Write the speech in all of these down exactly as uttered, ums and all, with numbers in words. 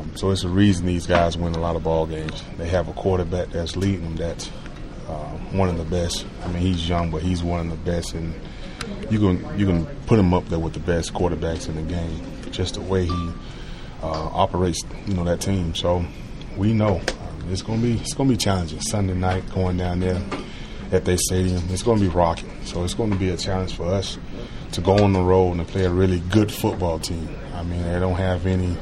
Um, so it's the reason these guys win a lot of ball games. They have a quarterback that's leading them that's uh, one of the best. I mean, he's young, but he's one of the best, and you can you can put him up there with the best quarterbacks in the game. Just the way he uh, operates, you know, that team. So we know um, it's gonna be it's gonna be challenging. Sunday night going down there at their stadium, it's gonna be rocking. So it's gonna be a challenge for us to go on the road and play a really good football team. I mean, they don't have any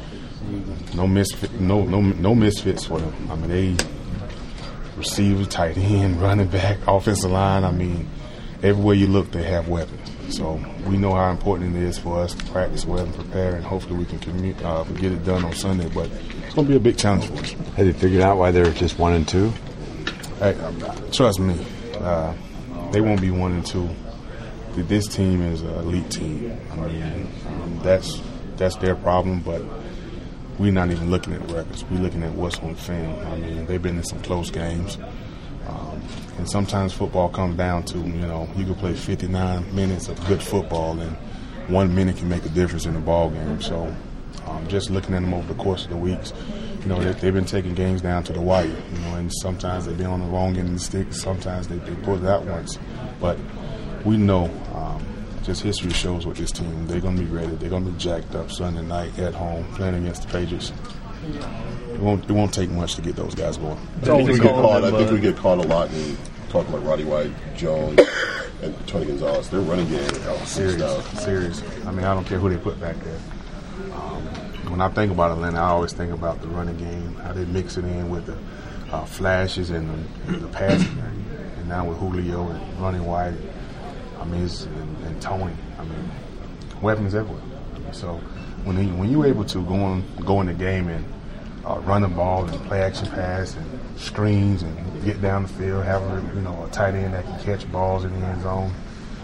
no misfit, no no no misfits for them. I mean, they receiver, tight end, running back, offensive line. I mean, everywhere you look, they have weapons. So we know how important it is for us to practice well and prepare, and hopefully we can commu- uh, get it done on Sunday. But it's going to be a big challenge for us. Have you figured out why they're just one and two? Hey, trust me, uh, they won't be one and two. This team is an elite team. I mean, um, that's that's their problem, but we're not even looking at records. We're looking at what's on film. I mean, they've been in some close games. Um, and sometimes football comes down to, you know, you can play fifty-nine minutes of good football, and one minute can make a difference in the ball game. So um, just looking at them over the course of the weeks, you know, they, they've been taking games down to the wire, you know, and sometimes they've been on the wrong end of the stick. Sometimes they, they pull it out once. But we know, um, just history shows with this team, they're going to be ready. They're going to be jacked up Sunday night at home playing against the Patriots. It won't, it won't take much to get those guys going. I think, we get caught, I think we get caught a lot in talking about Roddy White, Jones, and Tony Gonzalez. They're running game. Serious, serious. I mean, I don't care who they put back there. Um, when I think about Atlanta, I always think about the running game, how they mix it in with the uh, flashes and the, the passing game. And now with Julio and running White, I mean, it's, and, and Tony, I mean, weapons everywhere. So when he, when you're able to go on, go in the game and uh, run the ball and play action pass and screens and get down the field, have a, you know, a tight end that can catch balls in the end zone.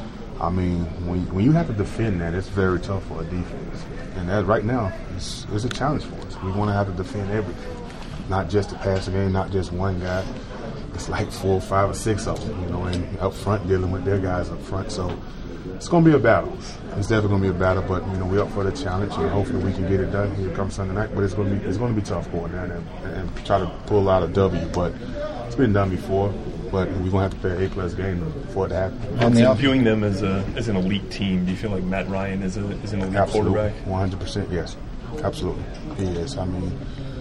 I mean, when when you have to defend that, it's very tough for a defense. And that right now is is a challenge for us. We want to have to defend everything, not just the passing game, not just one guy. It's like four, or five, or six of them, you know, and up front dealing with their guys up front. So it's going to be a battle. It's definitely going to be a battle, but you know we're up for the challenge, and hopefully we can get it done here come Sunday night. But it's going to be it's going to be tough going down there and, and try to pull out a W. But it's been done before. But we're going to have to play an A-plus game for it to happen. And so viewing them as a as an elite team, do you feel like Matt Ryan is a is an elite Absolutely. quarterback? one hundred percent, yes. Absolutely, he is. I mean,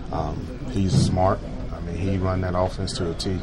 um, he's smart. I mean, he run that offense to a T.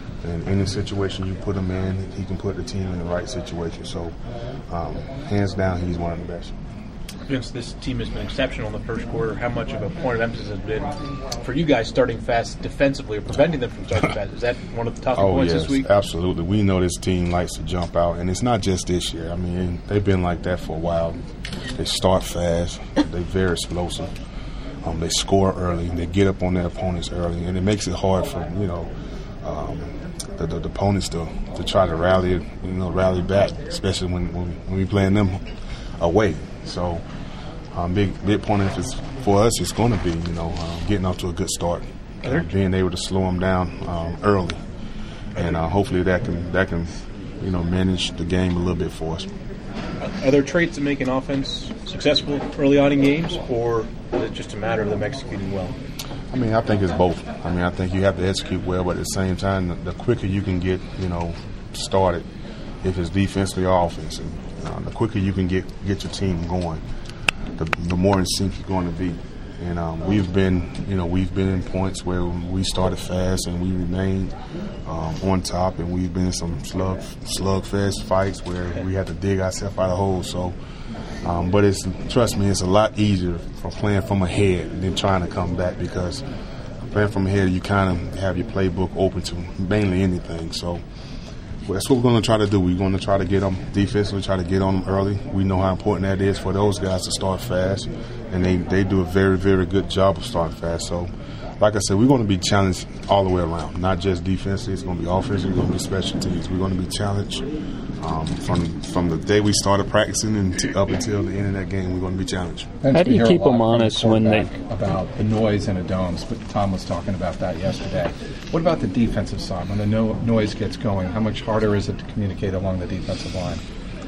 In any situation you put him in, he can put the team in the right situation. So, um, hands down, he's one of the best. Vince, this team has been exceptional in the first quarter. How much of a point of emphasis has been for you guys starting fast defensively or preventing them from starting fast? Is that one of the tougher oh, points yes, this week? Absolutely. We know this team likes to jump out, and it's not just this year. I mean, they've been like that for a while. They start fast. They're very explosive. Um, they score early. They get up on their opponents early, and it makes it hard for, you know, um, the, the, the opponents to, to try to rally, you know, rally back, especially when when, when we playing them away. So, um, big big point of emphasis for us is going to be, you know, um, getting off to a good start, uh, being able to slow them down um, early, and uh, hopefully that can that can, you know, manage the game a little bit for us. Are there traits that make an offense successful early on in games, or is it just a matter of them executing well? I mean, I think it's both. I mean, I think you have to execute well, but at the same time, the, the quicker you can get, you know, started, if it's defensively or offensively, uh, the quicker you can get, get your team going, the, the more in sync you're going to be. And um, we've been, you know, we've been in points where we started fast and we remained um, on top, and we've been in some slug slugfest fights where we had to dig ourselves out of holes. So, um, but it's trust me, it's a lot easier for playing from ahead than trying to come back, because playing from ahead you kind of have your playbook open to mainly anything. So that's what we're going to try to do. We're going to try to get them defensively, try to get on them early. We know how important that is for those guys to start fast, and they, they do a very, very good job of starting fast. So, like I said, we're going to be challenged all the way around, not just defensively. It's going to be offensive. It's going to be special teams. We're going to be challenged um, from from the day we started practicing and t- up until the end of that game. We're going to be challenged. How do you keep them honest when they about the noise in a dome? But Tom was talking about that yesterday. What about the defensive side? When the no- noise gets going, how much harder is it to communicate along the defensive line?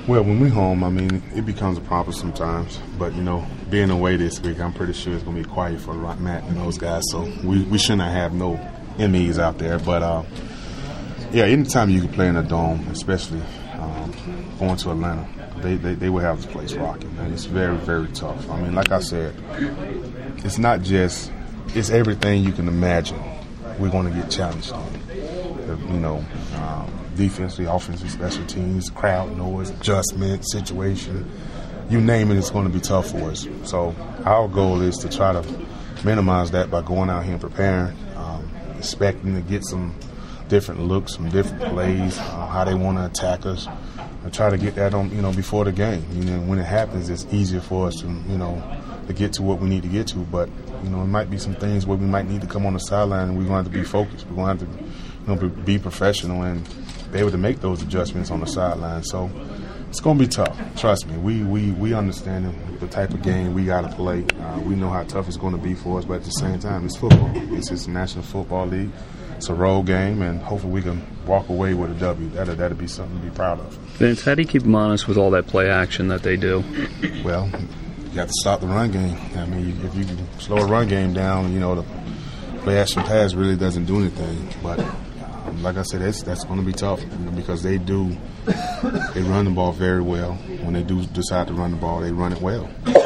Well, when we home, I mean, it becomes a problem sometimes. But, you know, being away this week, I'm pretty sure it's going to be quiet for Matt and those guys. So we, we shouldn't have no M Es out there. But, uh, yeah, anytime you can play in a dome, especially um, going to Atlanta, they, they, they will have the place rocking. And it's very, very tough. I mean, like I said, it's not just – it's everything you can imagine we're going to get challenged on. You know, um, defensively, offensively, special teams, crowd noise, adjustment, situation, you name it, it's going to be tough for us. So our goal is to try to minimize that by going out here and preparing, um, expecting to get some different looks, some different plays, uh, how they want to attack us, and try to get that on, you know, before the game. You know, when it happens, it's easier for us to, you know, to get to what we need to get to. But, you know, it might be some things where we might need to come on the sideline and we're going to have to be focused. We're going to have to, you know, be professional and be able to make those adjustments on the sideline. So it's going to be tough. Trust me. We we we understand the type of game we got to play. Uh, we know how tough it's going to be for us, but at the same time, it's football. It's just the National Football League. It's a road game, and hopefully we can walk away with a W. That'll, that'll be something to be proud of. Vince, how do you keep them honest with all that play action that they do? Well, you got to stop the run game. I mean, if you can slow a run game down, you know, the play action pass really doesn't do anything. But um, like I said, that's, that's going to be tough, you know, because they do they run the ball very well. When they do decide to run the ball, they run it well.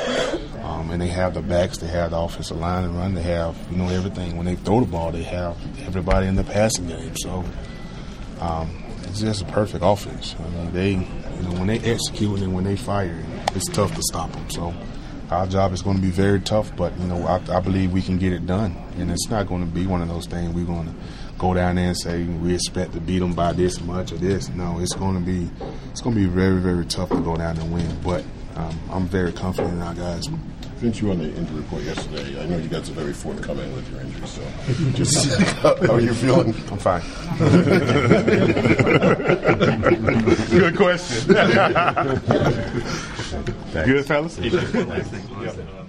Um, and they have the backs, they have the offensive line to run, they have, you know, everything. When they throw the ball, they have everybody in the passing game. So um, it's just a perfect offense. I mean, they, you know, when they execute and when they fire, it's tough to stop them. So our job is going to be very tough, but, you know, I, I believe we can get it done. And it's not going to be one of those things we're going to go down there and say we expect to beat them by this much or this. No, it's going to be it's going to be very, very tough to go down and win. But um, I'm very confident in our guys. Vince, you were on the injury report yesterday. I know you guys are very forthcoming with your injury, so just how are you feeling? I'm fine. Good question. Good, fellas?